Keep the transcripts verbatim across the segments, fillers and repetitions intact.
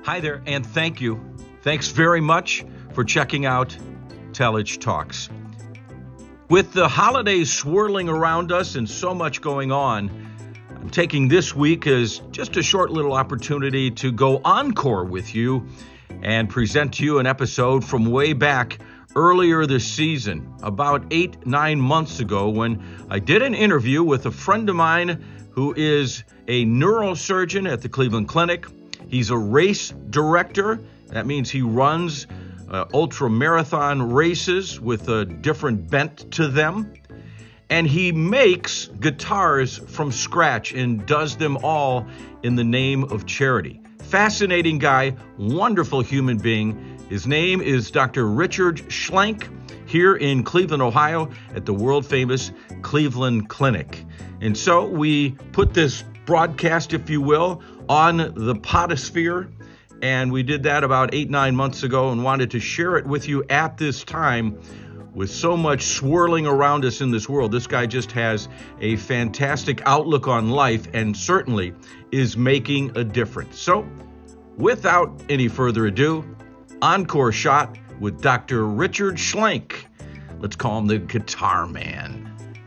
Hi there, and thank you. Thanks very much for checking out Telich Talks. With the holidays swirling around us and so much going on, I'm taking this week as just a short little opportunity to go encore with you and present to you an episode from way back earlier this season, about eight, nine months ago, when I did an interview with a friend of mine who is a neurosurgeon at the Cleveland Clinic. He's a race director. That means he runs uh, ultra marathon races with a different bent to them. And he makes guitars from scratch and does them all in the name of charity. Fascinating guy, wonderful human being. His name is Doctor Richard Schlenk, here in Cleveland, Ohio, at the world-famous Cleveland Clinic. And so we put this broadcast, if you will, on the podosphere, and we did that about eight, nine months ago and wanted to share it with you at this time. With so much swirling around us in this world, this guy just has a fantastic outlook on life and certainly is making a difference. So, without any further ado, encore shot with Doctor Richard Schlenk. Let's call him the Guitar Man.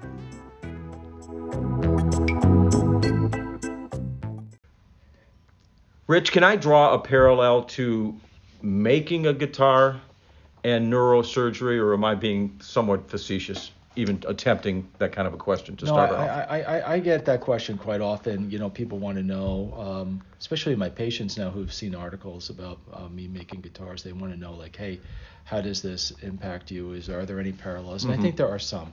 Rich, can I draw a parallel to making a guitar and neurosurgery, or am I being somewhat facetious, even attempting that kind of a question to no, start I, off? I, I, I get that question quite often. You know, people want to know, um, especially my patients now who've seen articles about uh, me making guitars. They want to know, like, hey, how does this impact you? Is are there any parallels? And mm-hmm. I think there are some.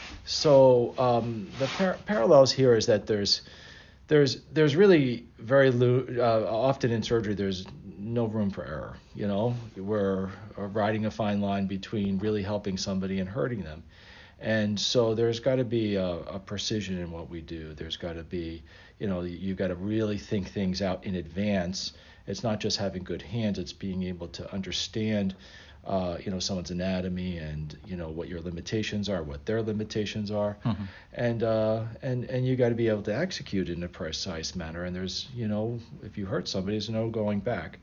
So um, the par- parallels here is that there's There's there's really very uh, often in surgery there's no room for error. You know, we're riding a fine line between really helping somebody and hurting them, and so there's got to be a, a precision in what we do. There's got to be, you know, you've got to really think things out in advance. It's not just having good hands; it's being able to understand, uh, you know, someone's anatomy and, you know, what your limitations are, what their limitations are, mm-hmm. and uh, and and you got to be able to execute in a precise manner. And there's, you know, if you hurt somebody, there's no going back.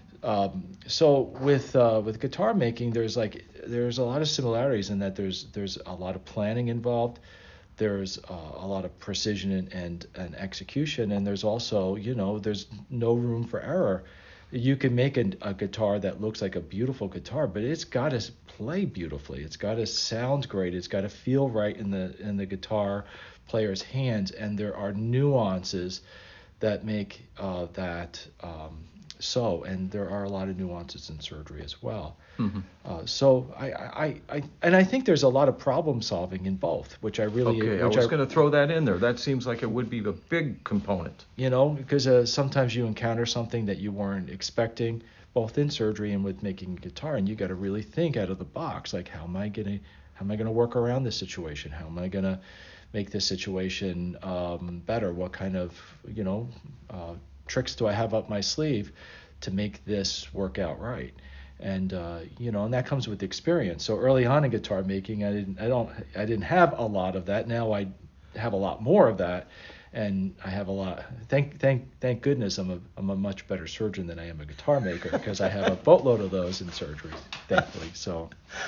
Um, so with uh, with guitar making, there's like there's a lot of similarities in that there's there's a lot of planning involved. There's uh, a lot of precision and, and and execution, and there's also, you know, there's no room for error. You can make a, a guitar that looks like a beautiful guitar, but it's got to play beautifully. It's got to sound great. It's got to feel right in the in the guitar player's hands. And there are nuances that make uh, that um, so. And there are a lot of nuances in surgery as well. Mm-hmm. Uh, so I, I, I and I think there's a lot of problem solving in both, which I really. Okay, which I was going to throw that in there. That seems like it would be a big component. You know, because uh, sometimes you encounter something that you weren't expecting, both in surgery and with making a guitar, and you got to really think out of the box. Like, how am I gonna, how am I gonna work around this situation? How am I gonna make this situation um, better? What kind of, you know, uh, tricks do I have up my sleeve to make this work out right? And uh, you know, and that comes with experience. So early on in guitar making, I didn't, I don't, I didn't have a lot of that. Now I have a lot more of that, and I have a lot. Thank, thank, thank goodness, I'm a, I'm a much better surgeon than I am a guitar maker, because I have a boatload of those in surgery, thankfully. So,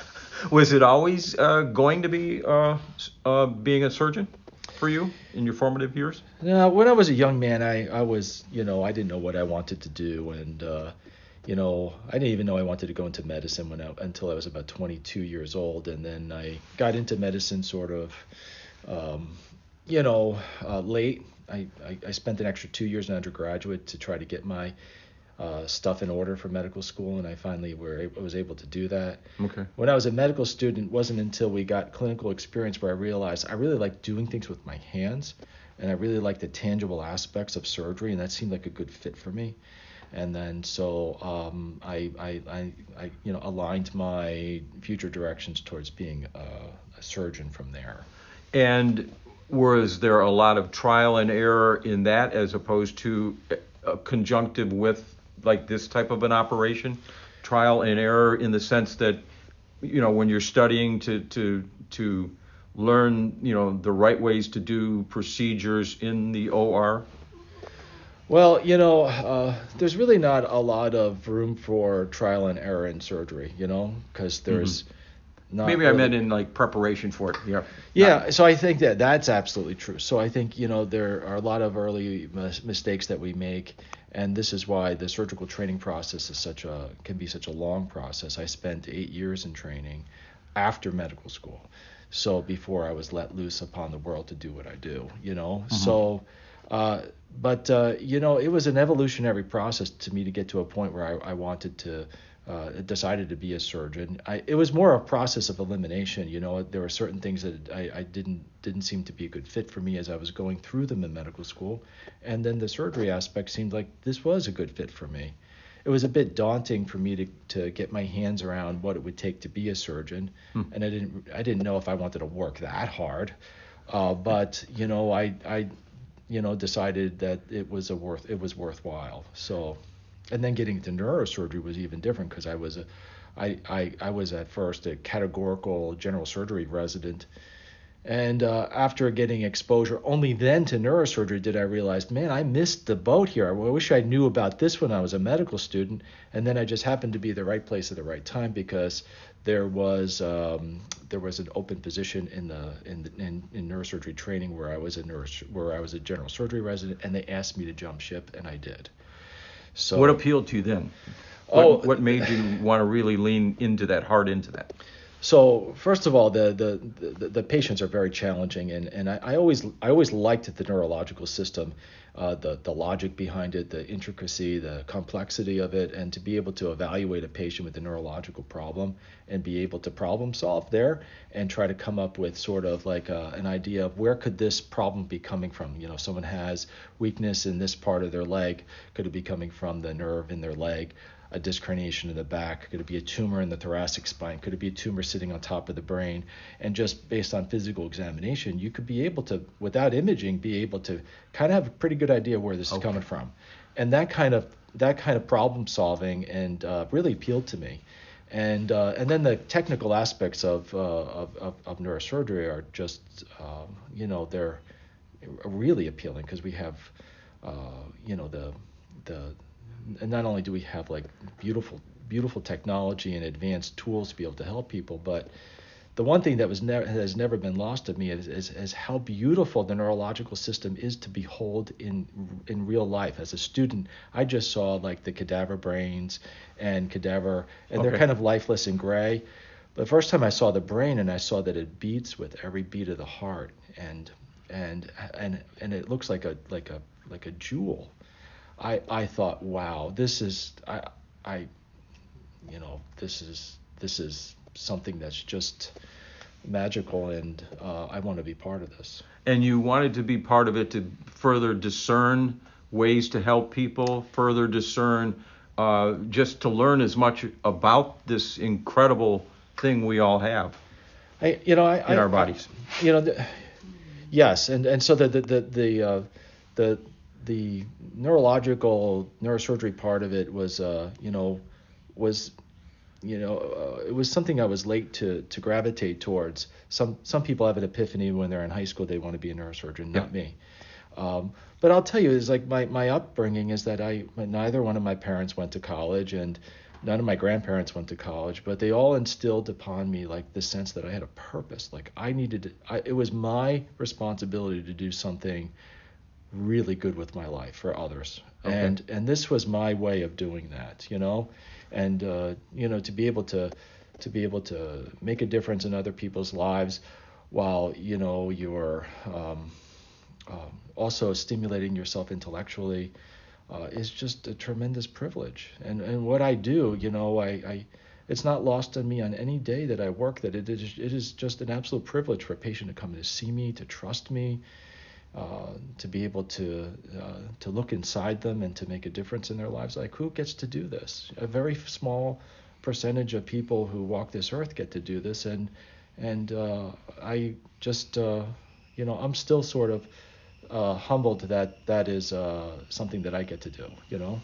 was it always uh, going to be uh, uh, being a surgeon for you in your formative years? No, when I was a young man, I, I was, you know, I didn't know what I wanted to do, and. Uh, You know, I didn't even know I wanted to go into medicine when I, until I was about twenty-two years old, and then I got into medicine sort of, um, you know, uh, late. I, I, I spent an extra two years in undergraduate to try to get my uh, stuff in order for medical school, and I finally were I was able to do that. Okay. When I was a medical student, it wasn't until we got clinical experience where I realized I really like doing things with my hands, and I really like the tangible aspects of surgery, and that seemed like a good fit for me. And then so um, I, I, I, I, you know, aligned my future directions towards being a, a surgeon from there. And was there a lot of trial and error in that, as opposed to a conjunctive with like this type of an operation? Trial and error in the sense that, you know, when you're studying to to to learn, you know, the right ways to do procedures in the O R? Well, you know, uh, there's really not a lot of room for trial and error in surgery, you know, because there's Mm-hmm. not Maybe I really- meant in like preparation for it. Yeah. Yeah, so I think that that's absolutely true. So I think, you know, there are a lot of early mis- mistakes that we make, and this is why the surgical training process is such a can be such a long process. I spent eight years in training after medical school, so before I was let loose upon the world to do what I do, you know. Mm-hmm. So, uh, but uh, you know, it was an evolutionary process to me to get to a point where I, I wanted to. Uh, decided to be a surgeon. I, it was more a process of elimination. You know, there were certain things that I, I didn't didn't seem to be a good fit for me as I was going through them in medical school, and then the surgery aspect seemed like this was a good fit for me. It was a bit daunting for me to, to get my hands around what it would take to be a surgeon, Hmm. and I didn't I didn't know if I wanted to work that hard, uh, but you know I I you know decided that it was a worth it was worthwhile. So. And then getting into neurosurgery was even different because I was a, I, I, I was at first a categorical general surgery resident, and uh, after getting exposure only then to neurosurgery did I realize, man, I missed the boat here. I wish I knew about this when I was a medical student, and then I just happened to be at the right place at the right time because there was um, there was an open position in the in, the, in in neurosurgery training where I was a nurse where I was a general surgery resident, and they asked me to jump ship, and I did. So, what appealed to you then? What, oh, what made you want to really lean into that, hard into that? So first of all, the the, the, the patients are very challenging, and, and I, I always I always liked the neurological system, uh, the the logic behind it, the intricacy, the complexity of it, and to be able to evaluate a patient with a neurological problem and be able to problem solve there and try to come up with sort of like a, an idea of where could this problem be coming from. You know, someone has weakness in this part of their leg, could it be coming from the nerve in their leg? A disc herniation in the back? Could it be a tumor in the thoracic spine? Could it be a tumor sitting on top of the brain? And just based on physical examination, you could be able to, without imaging, be able to kind of have a pretty good idea where this Okay. is coming from. And that kind of that kind of problem solving and uh, really appealed to me. And uh, and then the technical aspects of uh, of, of, of neurosurgery are just um, you know they're really appealing because we have uh, you know the the and not only do we have like beautiful beautiful technology and advanced tools to be able to help people, but the one thing that was never has never been lost to me is, is, is how beautiful the neurological system is to behold in in real life. As a student, I just saw like the cadaver brains and cadaver, and Okay. they're kind of lifeless and gray. But the first time I saw the brain and I saw that it beats with every beat of the heart, and and and and it looks like a like a like a jewel. I, I thought, wow, this is I I you know this is this is something that's just magical, and uh, I want to be part of this. And you wanted to be part of it to further discern ways to help people, further discern, uh, just to learn as much about this incredible thing we all have I you know I in I, our bodies. I, you know the, yes, and and so the the the the uh, the the neurological neurosurgery part of it was uh you know was you know uh, it was something I was late to to gravitate towards. Some some people have an epiphany when they're in high school, they want to be a neurosurgeon, not Yeah. me. Um, but I'll tell you, is like my my upbringing is that I neither one of my parents went to college, and none of my grandparents went to college, but they all instilled upon me like this sense that I had a purpose. Like I needed to, I, it was my responsibility to do something really good with my life for others. Okay. And and this was my way of doing that, you know, and uh, you know to be able to to be able to make a difference in other people's lives while you know you're um, um, also stimulating yourself intellectually uh, is just a tremendous privilege. And and what I do, you know, I, I it's not lost on me on any day that I work that it is it is just an absolute privilege for a patient to come to see me, to trust me. Uh, to be able to uh, to look inside them and to make a difference in their lives. Like, who gets to do this? A very small percentage of people who walk this earth get to do this, and and uh, I just uh, you know I'm still sort of uh, humbled that that is uh, something that I get to do. You know.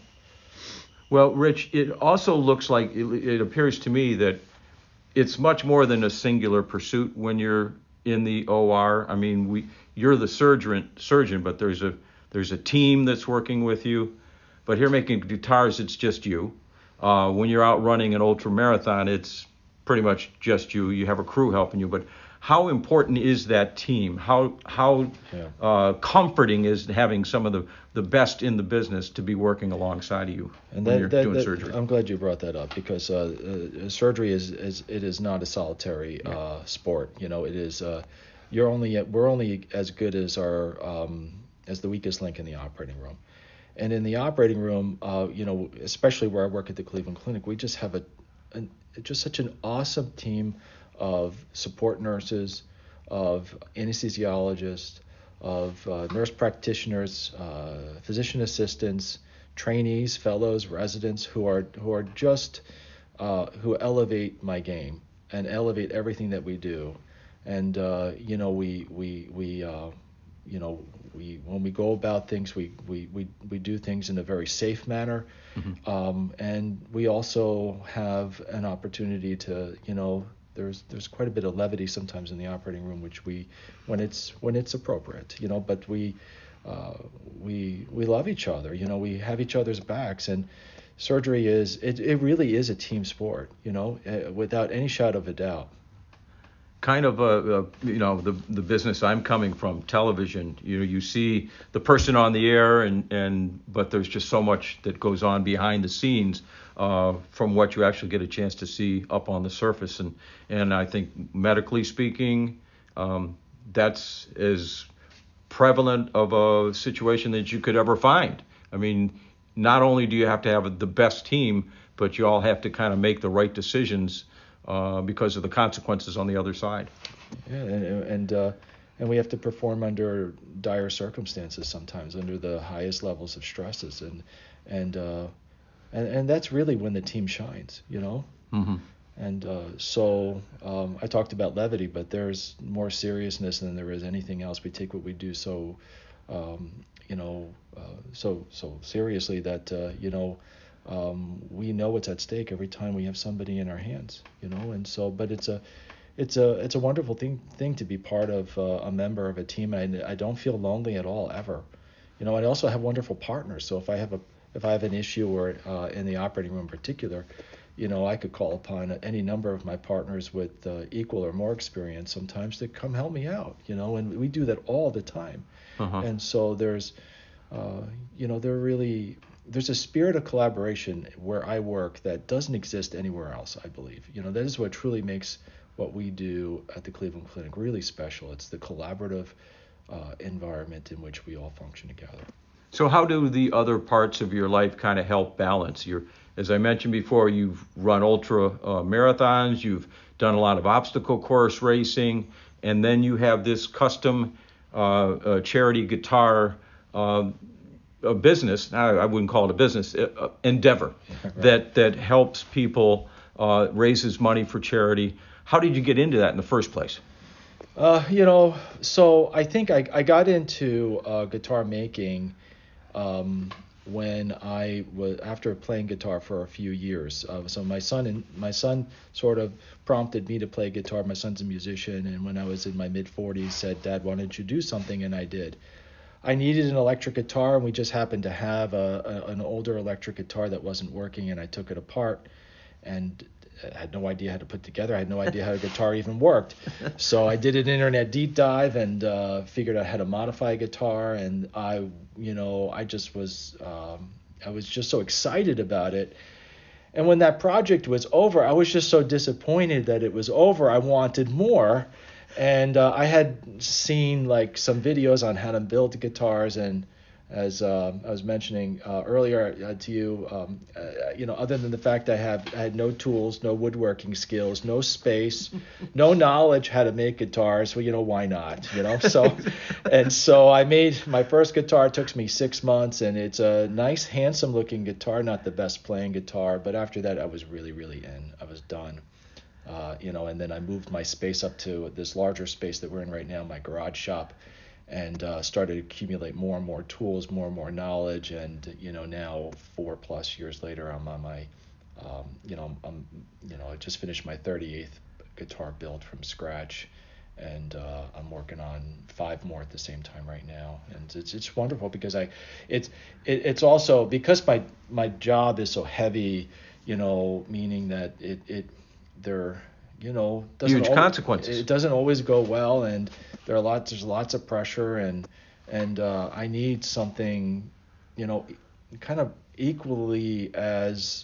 Well, Rich, it also looks like it, it appears to me that it's much more than a singular pursuit when you're in the O R. I mean, we you're the surgeon, surgeon, but there's a There's a team that's working with you. But here making guitars, it's just you. Uh, when you're out running an ultra marathon, it's pretty much just you. You have a crew helping you. But how important is that team? How how Yeah. uh, comforting is having some of the, the best in the business to be working alongside of you And when that, you're that, doing that- surgery? I'm glad you brought that up because uh, uh, surgery is, is it is not a solitary uh, sport. You know, it is. Uh, you're only we're only as good as our um, as the weakest link in the operating room. And in the operating room, uh, you know, especially where I work at the Cleveland Clinic, we just have a, a just such an awesome team of support nurses, of anesthesiologists, of uh, nurse practitioners, uh, physician assistants, trainees, fellows, residents who are who are just uh, who elevate my game and elevate everything that we do. And uh, you know, we we we uh, you know we when we go about things, we we we, we do things in a very safe manner. Mm-hmm. Um, and we also have an opportunity to, you know, there's there's quite a bit of levity sometimes in the operating room, which we, when it's when it's appropriate, you know. But we, uh, we we love each other, you know. We have each other's backs, and surgery is it, it really is a team sport, you know, uh, without any shadow of a doubt. Kind of a, a you know the the business I'm coming from, television. You know, you see the person on the air, and and but there's just so much that goes on behind the scenes uh, from what you actually get a chance to see up on the surface. And and I think medically speaking, um, that's as prevalent of a situation that you could ever find. I mean, not only do you have to have the best team, but you all have to kind of make the right decisions uh, because of the consequences on the other side. Yeah, and and, uh, and we have to perform under dire circumstances sometimes, under the highest levels of stresses, and and uh, and and that's really when the team shines, you know. Mm-hmm. And uh, so um, I talked about levity, but there's more seriousness than there is anything else. We take what we do so, um, you know, uh, so so seriously that uh, you know. Um, we know what's at stake every time we have somebody in our hands, you know, and so, but it's a, it's a, it's a wonderful thing, thing to be part of uh, a member of a team. And I, I don't feel lonely at all, ever, you know. I also have wonderful partners. So if I have a, if I have an issue or uh, in the operating room in particular, you know, I could call upon any number of my partners with uh, equal or more experience sometimes to come help me out, you know, and we do that all the time. Uh-huh. And so there's, uh, you know, there really, there's a spirit of collaboration where I work that doesn't exist anywhere else, I believe. You know, that is what truly makes what we do at the Cleveland Clinic really special. It's the collaborative uh, environment in which we all function together. So how do the other parts of your life kind of help balance? You're, as I mentioned before, you've run ultra uh, marathons, you've done a lot of obstacle course racing, and then you have this custom uh, uh, charity guitar uh, a business, I wouldn't call it a business, uh, endeavor right. that that helps people, uh, raises money for charity. How did you get into that in the first place? Uh, you know, so I think I, I got into uh, guitar making um, when I was after playing guitar for a few years. Uh, so my son and my son sort of prompted me to play guitar. My son's a musician, and when I was in my mid forties, said, "Dad, why don't you do something?" And I did. I needed an electric guitar, and we just happened to have a, a, an older electric guitar that wasn't working, and I took it apart and I had no idea how to put together. I had no idea how a guitar even worked. So I did an internet deep dive and uh, figured out how to modify a guitar, and I, you know, I just was, um, I was just so excited about it. And when that project was over, I was just so disappointed that it was over. I wanted more. And uh, I had seen like some videos on how to build guitars, and as uh, I was mentioning uh, earlier uh, to you, um, uh, you know, other than the fact I have I had no tools, no woodworking skills, no space, no knowledge how to make guitars. Well, you know, why not? You know, so and so I made my first guitar. It took me six months, and it's a nice, handsome-looking guitar. Not the best playing guitar, but after that, I was really, really in. I was done. Uh, you know, and then I moved my space up to this larger space that we're in right now, my garage shop, and uh, started to accumulate more and more tools, more and more knowledge. And, you know, now four plus years later, I'm on my, um, you know, I'm, you know, I just finished my thirty-eighth guitar build from scratch. and uh, I'm working on five more at the same time right now, and it's it's wonderful because I, it's it, it's also because my my job is so heavy, you know, meaning that it it they're you know doesn't Huge al- consequences. It doesn't always go well, and there are lots there's lots of pressure, and and uh, I need something, you know, kind of equally as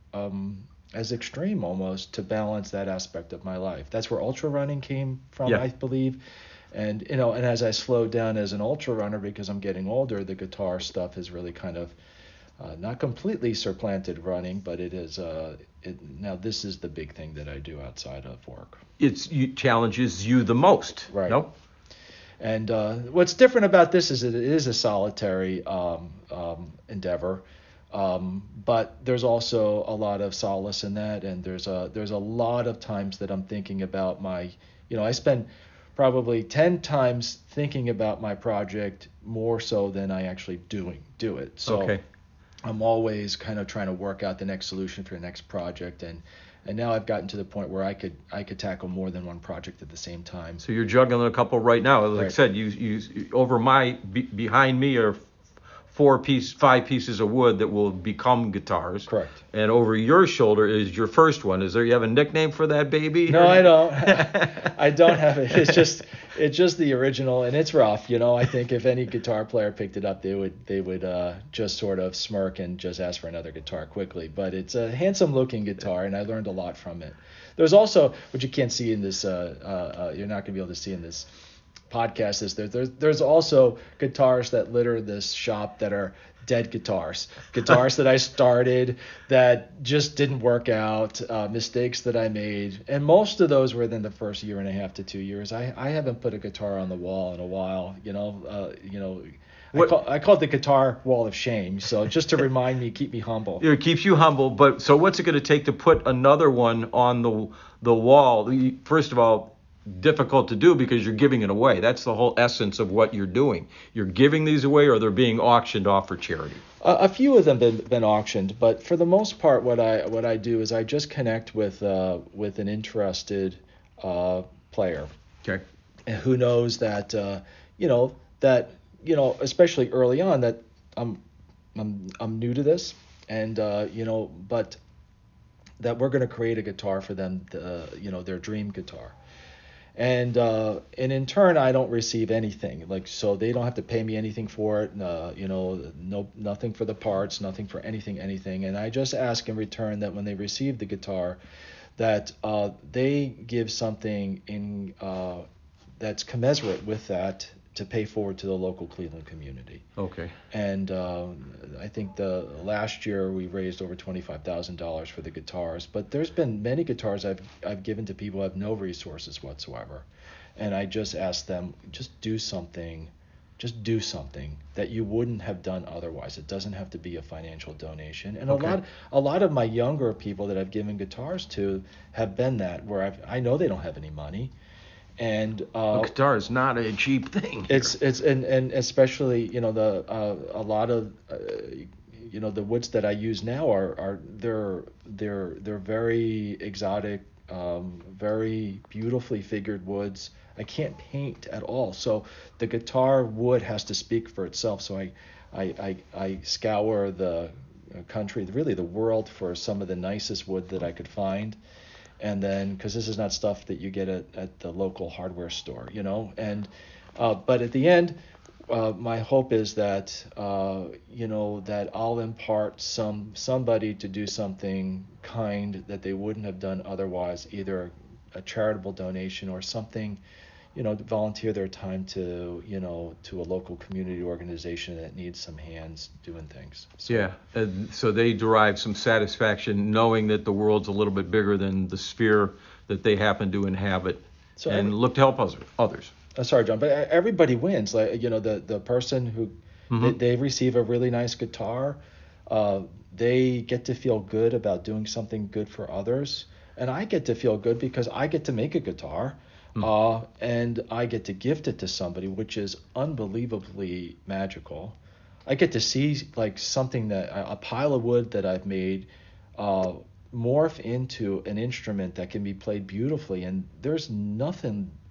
um, as extreme almost to balance that aspect of my life. That's where ultra running came from, Yeah. I believe. And you know, and as I slowed down as an ultra runner because I'm getting older, the guitar stuff has really kind of uh, not completely supplanted running, but it is. Uh, it, now this is the big thing that I do outside of work. It's it challenges you the most. Right. No? And uh, what's different about this is that it is a solitary um, um, endeavor, um, but there's also a lot of solace in that, and there's a there's a lot of times that I'm thinking about my, you know, I spend probably ten times thinking about my project more so than I actually doing do it. So Okay. I'm always kind of trying to work out the next solution for the next project, and and now I've gotten to the point where I could I could tackle more than one project at the same time. So you're juggling a couple right now. Like I Right. said, you you over my be, behind me are four piece five pieces of wood that will become guitars. Correct. And over your shoulder is your first one. Is there you have a nickname for that baby? No, I don't. I don't have it. It's just it's just the original, and it's rough. You know, I think if any guitar player picked it up, they would they would uh, just sort of smirk and just ask for another guitar quickly. But it's a handsome looking guitar, and I learned a lot from it. There's also, which you can't see in this, uh, uh, uh, you're not gonna be able to see in this podcast, is there, there's there's also guitars that litter this shop that are dead guitars, guitars that I started that just didn't work out, uh, mistakes that I made, and most of those were within the first year and a half to two years. I, I haven't put a guitar on the wall in a while, you know, uh, you know. I What- call, I call it the guitar wall of shame. So just to remind me, keep me humble. It keeps you humble, but so what's it going to take to put another one on the the wall? First of all, difficult to do because you're giving it away. That's the whole essence of what you're doing. You're giving these away, or they're being auctioned off for charity. A, a few of them been been auctioned, but for the most part, what I what I do is I just connect with uh, with an interested uh, player Okay. who knows that uh, you know that you know especially early on that I'm I'm I'm new to this, and uh, you know but that we're going to create a guitar for them, the, you know their dream guitar. And uh, and in turn, I don't receive anything. Like, so they don't have to pay me anything for it. Uh, you know, no, nothing for the parts, nothing for anything, anything. And I just ask in return that when they receive the guitar, that uh, they give something in uh, that's commensurate with that to pay forward to the local Cleveland community. Okay. And uh, I think the last year we raised over twenty-five thousand dollars for the guitars. But there's been many guitars I've I've given to people who have no resources whatsoever, and I just asked them, just do something, just do something that you wouldn't have done otherwise. It doesn't have to be a financial donation. And Okay. a lot a lot of my younger people that I've given guitars to have been that, where I've, I know they don't have any money. And uh, A guitar is not a cheap thing. it's it's and, and especially you know the uh, a lot of uh, you know the woods that I use now are are they're they're they're very exotic, um, very beautifully figured woods. I can't paint at all, so the guitar wood has to speak for itself. So I I I, I scour the country, really the world, for some of the nicest wood that I could find. And then, because this is not stuff that you get at, at the local hardware store, you know, and uh, but at the end, uh, my hope is that uh, you know that I'll impart some somebody to do something kind that they wouldn't have done otherwise, either a charitable donation or something, you know, to volunteer their time to you know to a local community organization that needs some hands doing things. So, Yeah, and so they derive some satisfaction knowing that the world's a little bit bigger than the sphere that they happen to inhabit, So and every- look to help others. others. Uh, sorry, John, but everybody wins. Like you know, the the person who Mhm. they, they receive a really nice guitar, uh, they get to feel good about doing something good for others, and I get to feel good because I get to make a guitar, uh, and I get to gift it to somebody, which is unbelievably magical. I get to see like something that a a pile of wood that I've made uh, morph into an instrument that can be played beautifully, and there's nothing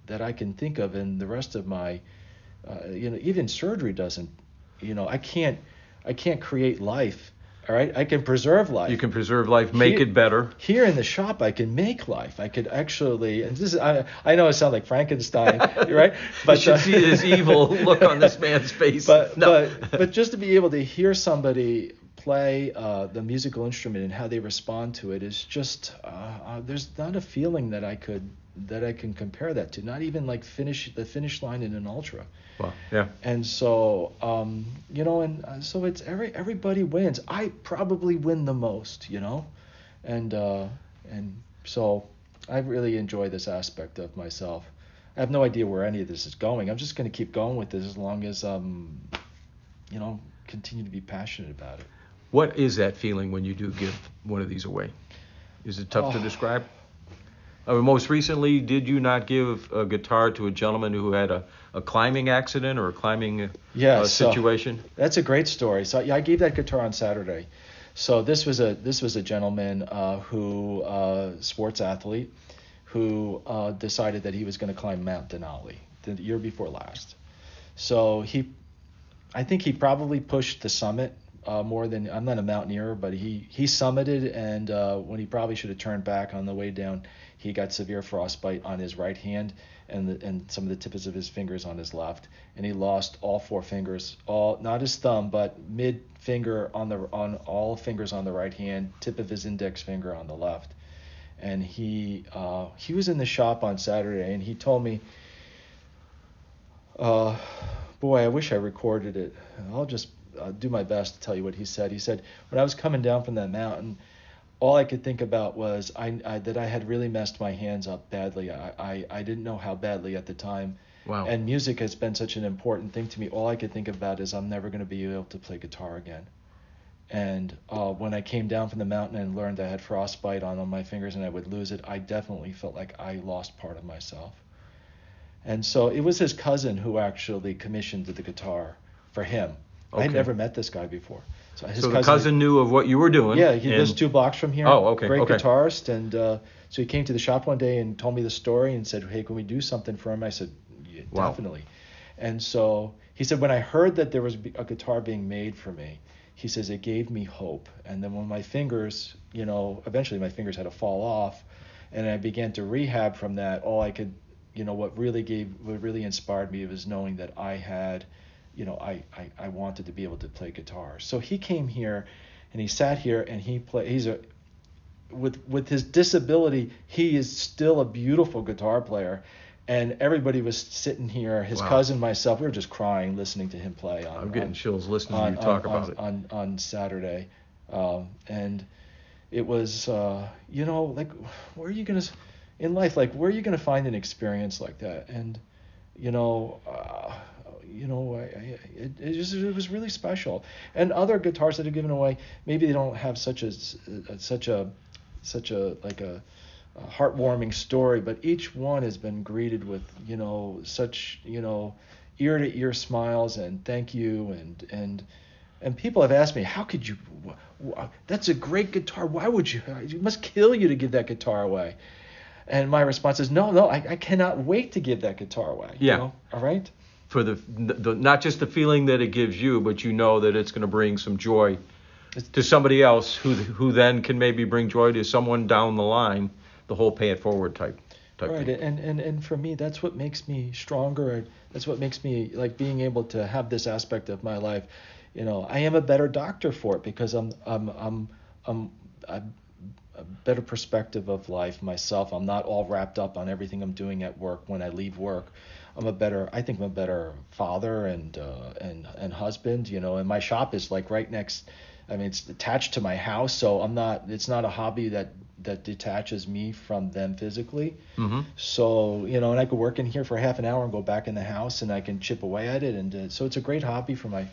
that I can think of, and the rest of my, uh, you know, even surgery doesn't, you know, I can't, I can't create life. All right, I can preserve life. You can preserve life, make here, it better. Here in the shop, I can make life. I could actually, and this is, I, I know I sound like Frankenstein, right? But you should uh, see this evil look on this man's face. But no. but but just to be able to hear somebody play uh, the musical instrument and how they respond to it is just, uh, uh, there's not a feeling that I could that I can compare that to. Not even like finish the finish line in an ultra. Wow. Yeah. And so, um, you know, and uh, so it's every everybody wins. I probably win the most, you know, and uh, and so I really enjoy this aspect of myself. I have no idea where any of this is going. I'm just going to keep going with this as long as um, you know, continue to be passionate about it. What is that feeling when you do give one of these away? Is it tough oh. to describe? I mean, most recently, did you not give a guitar to a gentleman who had a, a climbing accident or a climbing yeah, uh, so situation? That's a great story. So yeah, I gave that guitar on Saturday. So this was a this was a gentleman uh, who uh, sports athlete who uh, decided that he was going to climb Mount Denali the year before last. So he, I think he probably pushed the summit uh, more than, I'm not a mountaineer, but he he summited, and uh, when he probably should have turned back on the way down, he got severe frostbite on his right hand and the, and some of the tips of his fingers on his left, and he lost all four fingers, all not his thumb, but mid finger on the on all fingers on the right hand, tip of his index finger on the left. And he uh, he was in the shop on Saturday, and he told me, uh, boy, I wish I recorded it. I'll just uh, do my best to tell you what he said. He said, when I was coming down from that mountain, all I could think about was I, I that I had really messed my hands up badly. I, I, I didn't know how badly at the time. Wow. And music has been such an important thing to me. All I could think about is I'm never going to be able to play guitar again. And uh, when I came down from the mountain and learned I had frostbite on, on my fingers and I would lose it, I definitely felt like I lost part of myself. And so it was his cousin who actually commissioned the guitar for him. Okay. I had never met this guy before. So, his so cousin, the cousin knew of what you were doing. Yeah, he and... lives two blocks from here. Oh, okay. Great okay. guitarist. And uh, so he came to the shop one day and told me the story and said, hey, can we do something for him? I said, yeah, wow. definitely. And so he said, when I heard that there was a guitar being made for me, he says, it gave me hope. And then when my fingers, you know, eventually my fingers had to fall off, and I began to rehab from that, all I could, you know, what really gave, what really inspired me was knowing that I had, you know, I, I, I wanted to be able to play guitar. So he came here, and he sat here, and he played, he's a, with with his disability, he is still a beautiful guitar player. And everybody was sitting here, his wow. cousin, myself, we were just crying listening to him play. On, I'm getting on, chills listening on, to you talk on, about on, it. On, on Saturday. Um, and it was, uh, you know, like, where are you going to, in life, like, where are you going to find an experience like that? And, you know, uh, you know, I, I, it, it, just, it was really special. And other guitars that are given away, maybe they don't have such a, such a, such a, like a, a heartwarming story, but each one has been greeted with, you know, such, you know, ear to ear smiles and thank you. And, and, and people have asked me, how could you, that's a great guitar. Why would you, it must kill you to give that guitar away. And my response is, no, no, I, I cannot wait to give that guitar away. Yeah. You know? All right. For the, the, not just the feeling that it gives you, but you know that it's going to bring some joy to somebody else who, who then can maybe bring joy to someone down the line. The whole pay it forward type, type right, thing. and, and and for me, that's what makes me stronger. That's what makes me like being able to have this aspect of my life. You know, I am a better doctor for it because I'm I'm I'm I'm, I'm a better perspective of life myself. I'm not all wrapped up on everything I'm doing at work when I leave work. I'm a better, I think I'm a better father and uh, and and husband. You know, and my shop is like right next. I mean, it's attached to my house, so I'm not. It's not a hobby that. that detaches me from them physically. Mm-hmm. So, you know, and I could work in here for half an hour and go back in the house and I can chip away at it. And uh, so it's a great hobby for my,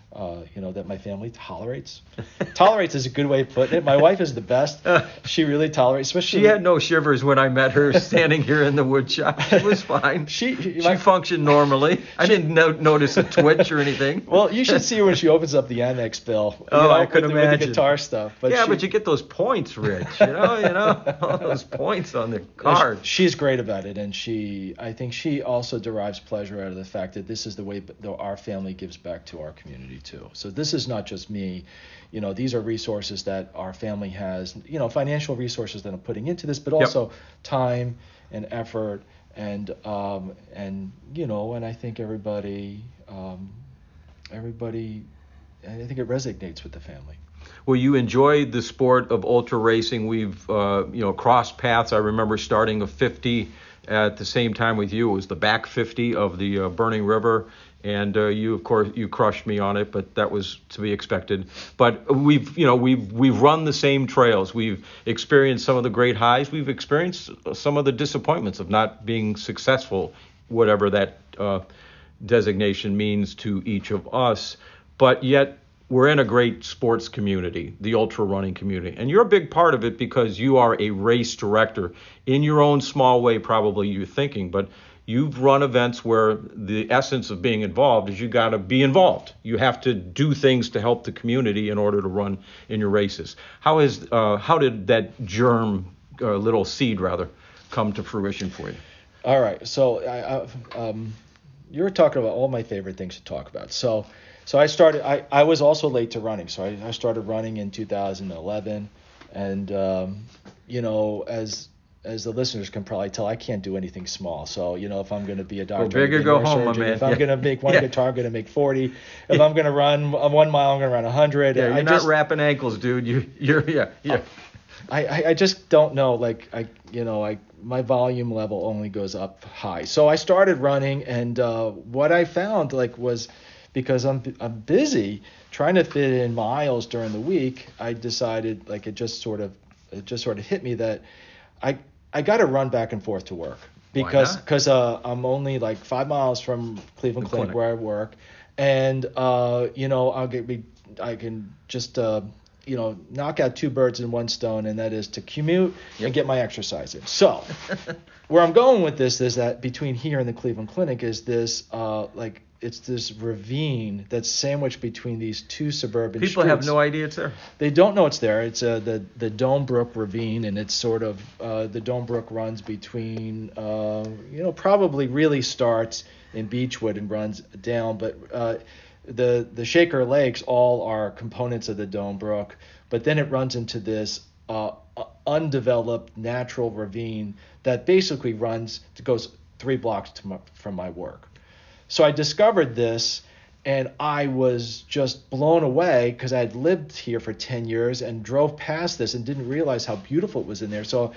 uh, you know, that my family tolerates. Tolerates is a good way of putting it. My wife is the best. She really tolerates, especially. She had no shivers when I met her standing here in the wood shop. It was fine. she she my, functioned normally. I she, didn't no, notice a twitch or anything. Well, you should see her when she opens up the Amex bill. Oh, you know, I could with, imagine. With the guitar stuff. But yeah, she, but you get those points, Rich. You know, you know, all those points on the card. She, she's great about it, and she, I think, she also derives pleasure out of the fact that this is the way our family gives back to our community too. So this is not just me. You know, these are resources that our family has, you know, financial resources that I'm putting into this, but also yep. time and effort and, um, and, you know, and I think everybody, um, everybody, I think it resonates with the family. Well, you enjoyed the sport of ultra racing. We've, uh, you know, crossed paths. I remember starting a fifty at the same time with you. It was the back fifty of the uh, Burning River. And uh, you, of course, you crushed me on it, but that was to be expected. But we've, you know, we've we've run the same trails. We've experienced some of the great highs. We've experienced some of the disappointments of not being successful, whatever that uh, designation means to each of us. But yet, we're in a great sports community, the ultra running community, and you're a big part of it because you are a race director in your own small way. Probably you're thinking, but you've run events where the essence of being involved is you got to be involved. You have to do things to help the community in order to run in your races. How is uh, how did that germ, uh, little seed rather, come to fruition for you? All right, so I, I, um, you were talking about all my favorite things to talk about. So, so I started. I, I was also late to running. So I, I started running in two thousand eleven, and um, you know as As the listeners can probably tell, I can't do anything small. So, you know, if I'm going to be a doctor, go big or go home, surgeon, my man. If I'm yeah. going to make one yeah. guitar, I'm going to make forty. If yeah. I'm going to run one mile, I'm going to run one hundred. Yeah, you're I not just, wrapping ankles, dude. You, you're, yeah, yeah. I, I, I just don't know. Like, I, you know, I, my volume level only goes up high. So I started running, and uh, what I found, like, was because I'm, I'm busy trying to fit in miles during the week. I decided, like, it just sort of, it just sort of hit me that I. I got to run back and forth to work because because uh, I'm only like five miles from Cleveland Clinic, Clinic where I work, and uh, you know I'll get be I can just uh, you know knock out two birds in one stone, and that is to commute yep. and get my exercise in. So where I'm going with this is that between here and the Cleveland Clinic is this uh, like it's this ravine that's sandwiched between these two suburban People streets. have no idea it's there. They don't know it's there. It's uh, the the Dome Brook Ravine, and it's sort of uh, the Dome Brook runs between uh, you know probably really starts in Beechwood and runs down, but uh, the the Shaker Lakes all are components of the Dome Brook, but then it runs into this uh, undeveloped natural ravine that basically runs goes three blocks to my, from my work. So I discovered this, and I was just blown away because I had lived here for ten years and drove past this and didn't realize how beautiful it was in there. So,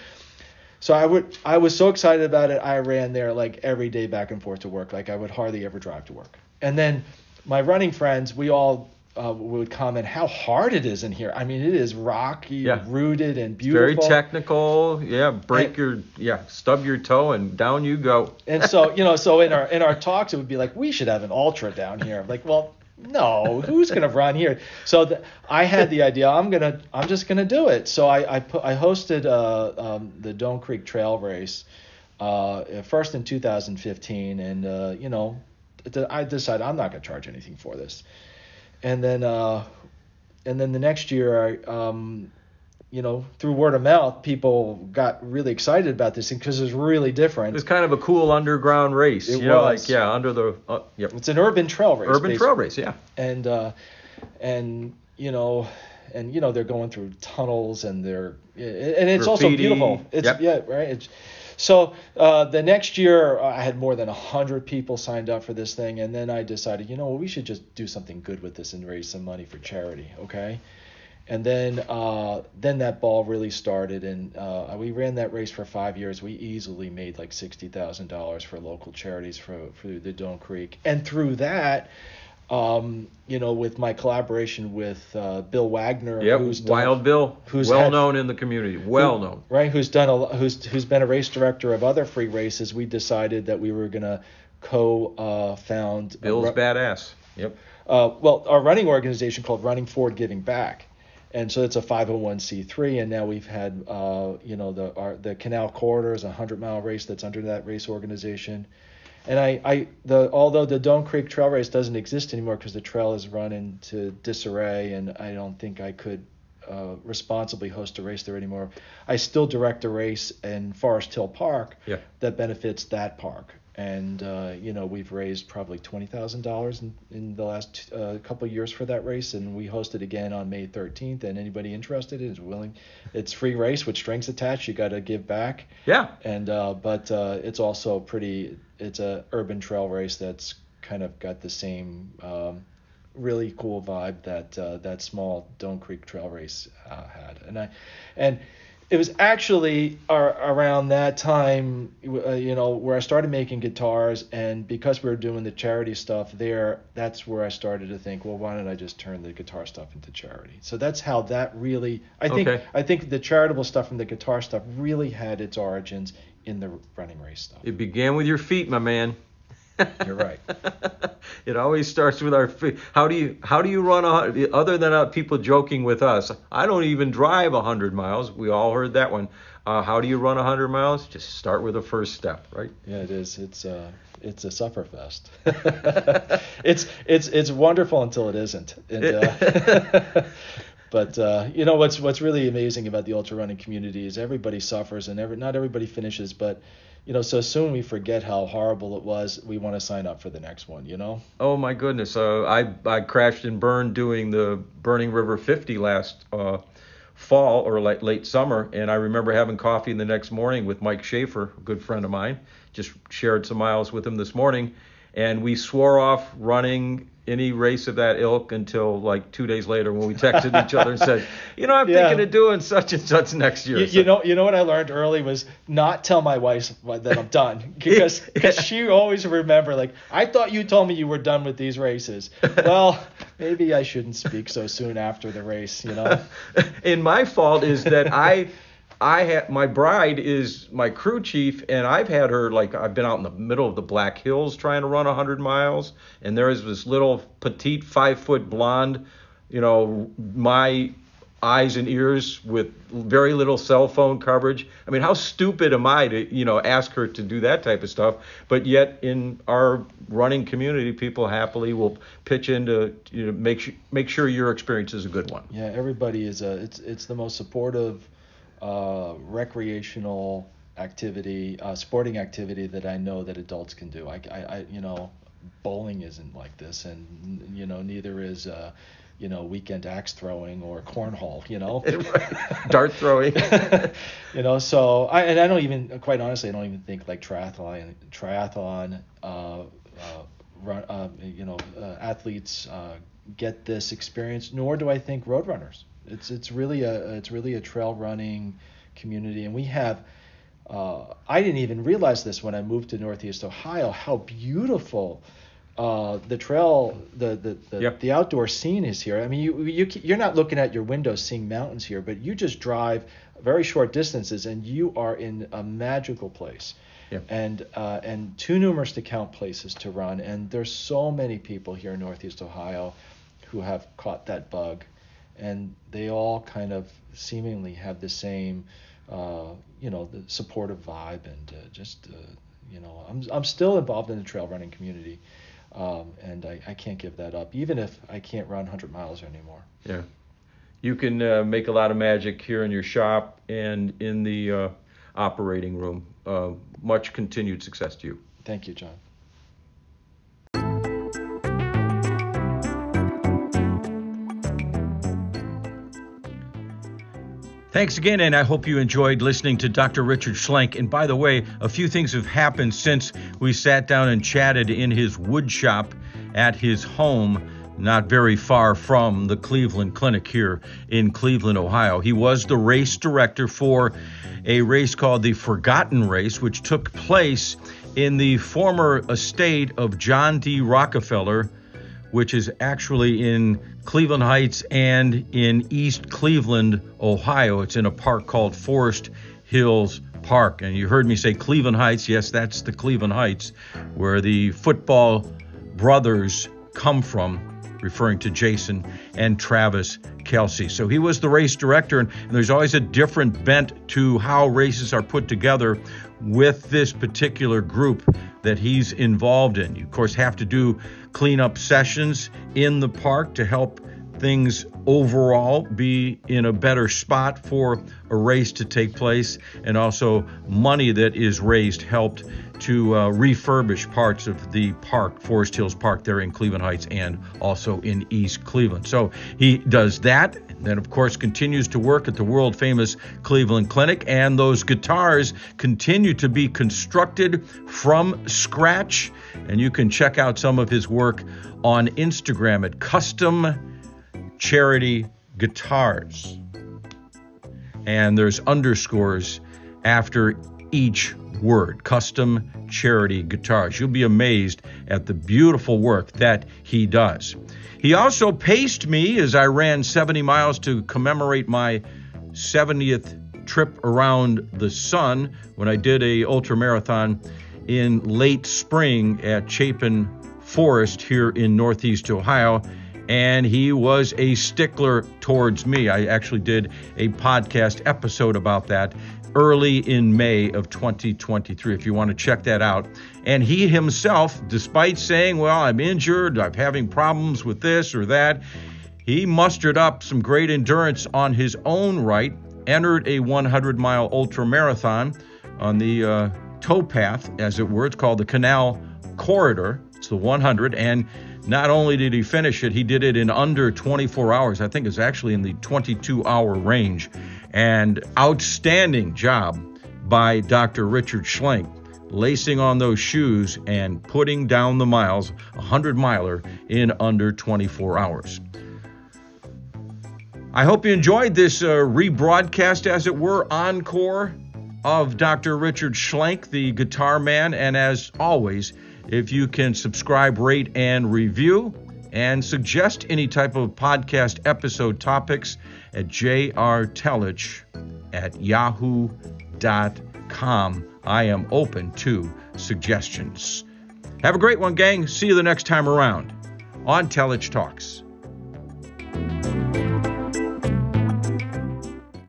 so I would I was so excited about it. I ran there like every day back and forth to work. Like I would hardly ever drive to work. And then my running friends, we all uh, would comment how hard it is in here. I mean, it is rocky, yeah. rooted, and beautiful. Very technical. Yeah, break and, your yeah, stub your toe and down you go. And so, you know, so in our in our talks, it would be like, we should have an ultra down here. I'm like, well, no, who's gonna run here? So the, I had the idea. I'm gonna, I'm just gonna do it. So I I, put, I hosted uh, um, the Dome Creek Trail Race uh, first in two thousand fifteen, and uh, you know, I decided I'm not gonna charge anything for this. And then, uh, and then the next year, I, um, you know, through word of mouth, people got really excited about this thing because it was really different. It was kind of a cool underground race. It you know, was. like yeah, under the uh, yep. It's an urban trail race. Urban basically. trail race, yeah. And uh, and you know, and you know, they're going through tunnels, and they're and it's Graffiti. also beautiful. It's yep. yeah, right. It's, So uh, the next year, I had more than one hundred people signed up for this thing, and then I decided, you know what, we should just do something good with this and raise some money for charity, okay? And then uh, then that ball really started, and uh, we ran that race for five years. We easily made like sixty thousand dollars for local charities for, for the Dome Creek. And through that, um, you know, with my collaboration with uh, Bill Wagner, yep, who's done, Wild Bill, who's well had, known in the community, well who, known, right? Who's done a who's who's been a race director of other free races. We decided that we were gonna co-found. Bill's a, badass. Yep. uh, well, our running organization called Running Forward Giving Back. And so it's a five oh one c three, and now we've had, uh, you know, the our, the Canal Corridor is a hundred mile race that's under that race organization. And I, I the although the Doan Creek Trail Race doesn't exist anymore because the trail is run into disarray, and I don't think I could uh, responsibly host a race there anymore. I still direct a race in Forest Hill Park yeah. that benefits that park. And, uh, you know, we've raised probably twenty thousand dollars in, in the last uh, couple of years for that race. And we host it again on May thirteenth. And anybody interested is willing. It's free race with strings attached. You got to give back. Yeah. And uh, but uh, it's also pretty, it's a urban trail race that's kind of got the same um, really cool vibe that uh, that small Doan Creek Trail Race uh, had. And I, and it was actually ar- around that time, uh, you know, where I started making guitars, and because we were doing the charity stuff there, that's where I started to think, well, why don't I just turn the guitar stuff into charity? So that's how that really, I think, Okay. I think the charitable stuff from the guitar stuff really had its origins in the running race stuff. It began with your feet, my man. You're right. It always starts with our feet. How do you how do you run a other than uh, people joking with us? I don't even drive a hundred miles. We all heard that one. Uh, how do you run a hundred miles? Just start with the first step, right? Yeah, it is. It's uh, it's a sufferfest. it's it's it's wonderful until it isn't. And, uh, but uh, you know what's what's really amazing about the ultra running community is everybody suffers and every not everybody finishes, but you know, so soon we forget how horrible it was, we want to sign up for the next one, you know? Oh, my goodness. Uh, I, I crashed and burned doing the Burning River fifty last uh, fall or late, late summer, and I remember having coffee the next morning with Mike Schaefer, a good friend of mine. Just shared some miles with him this morning, and we swore off running any race of that ilk until like two days later when we texted each other and said, you know, I'm Yeah. thinking of doing such and such next year. You, So- you know, you know what I learned early was not tell my wife that I'm done because because she always remember like I thought you told me you were done with these races. Well, maybe I shouldn't speak so soon after the race, you know. And my fault is that I, I had my bride is my crew chief, and I've had her like I've been out in the middle of the Black Hills trying to run a hundred miles, and there is this little petite five foot blonde, you know, my eyes and ears with very little cell phone coverage. I mean, how stupid am I to, you know, ask her to do that type of stuff? But yet in our running community, people happily will pitch in to, you know, make sure, make sure your experience is a good one. Yeah, everybody is a it's it's the most supportive uh, recreational activity, uh, sporting activity that I know that adults can do. I, I, I you know, bowling isn't like this, and you know, neither is uh, you know, weekend axe throwing or cornhole, you know. Dart throwing. You know, so I and I don't even, quite honestly, I don't even think like triathlon, triathlon, uh, uh, run, uh, you know, uh, athletes uh, get this experience. Nor do I think road runners. It's it's really a it's really a trail running community, and we have. Uh, I didn't even realize this when I moved to Northeast Ohio. How beautiful. Uh, the trail, the the the, Yep. the outdoor scene is here. I mean, you you you're not looking at your window seeing mountains here, but you just drive very short distances and you are in a magical place. Yep. And uh, and too numerous to count places to run. And there's so many people here in Northeast Ohio who have caught that bug, and they all kind of seemingly have the same, uh, you know, the supportive vibe and uh, just uh, you know, I'm I'm still involved in the trail running community. Um, and I, I can't give that up, even if I can't run one hundred miles anymore. Yeah. You can uh, make a lot of magic here in your shop and in the uh, operating room. Uh, much continued success to you. Thank you, John. Thanks again, and I hope you enjoyed listening to Doctor Richard Schlenk. And by the way, a few things have happened since we sat down and chatted in his wood shop at his home, not very far from the Cleveland Clinic here in Cleveland, Ohio. He was the race director for a race called the Forgotten Race, which took place in the former estate of John D. Rockefeller, which is actually in Cleveland Heights and in East Cleveland, Ohio. It's in a park called Forest Hills Park. And you heard me say Cleveland Heights. Yes, that's the Cleveland Heights, where the football brothers come from. referring to Jason and Travis Kelce. So he was the race director, and, and there's always a different bent to how races are put together with this particular group that he's involved in. You, of course, have to do cleanup sessions in the park to help things overall be in a better spot for a race to take place, and also money that is raised helped to uh, refurbish parts of the park, Forest Hills Park there in Cleveland Heights and also in East Cleveland. So he does that, and then of course continues to work at the world famous Cleveland Clinic, and those guitars continue to be constructed from scratch, and you can check out some of his work on Instagram at Custom Charity Guitars, and there's underscores after each word. Custom Charity Guitars. You'll be amazed at the beautiful work that he does. He also paced me as I ran seventy miles to commemorate my seventieth trip around the sun when I did a ultra marathon in late spring at Chapin Forest here in Northeast Ohio. And he was a stickler towards me. I actually did a podcast episode about that early in May of twenty twenty-three, if you want to check that out. And he himself, despite saying, well, I'm injured, I'm having problems with this or that, he mustered up some great endurance on his own right, entered a hundred mile ultra marathon on the uh, towpath, as it were. It's called the Canal Corridor. It's the one hundred, and not only did he finish it, he did it in under twenty-four hours. I think it's actually in the twenty-two hour range. And outstanding job by Doctor Richard Schlenk, lacing on those shoes and putting down the miles, a hundred miler, in under twenty-four hours. I hope you enjoyed this uh, rebroadcast, as it were, encore of Doctor Richard Schlenk, the guitar man. And as always, if you can subscribe, rate, and review, and suggest any type of podcast episode topics at jrtelich at yahoo dot com. I am open to suggestions. Have a great one, gang. See you the next time around on Telich Talks.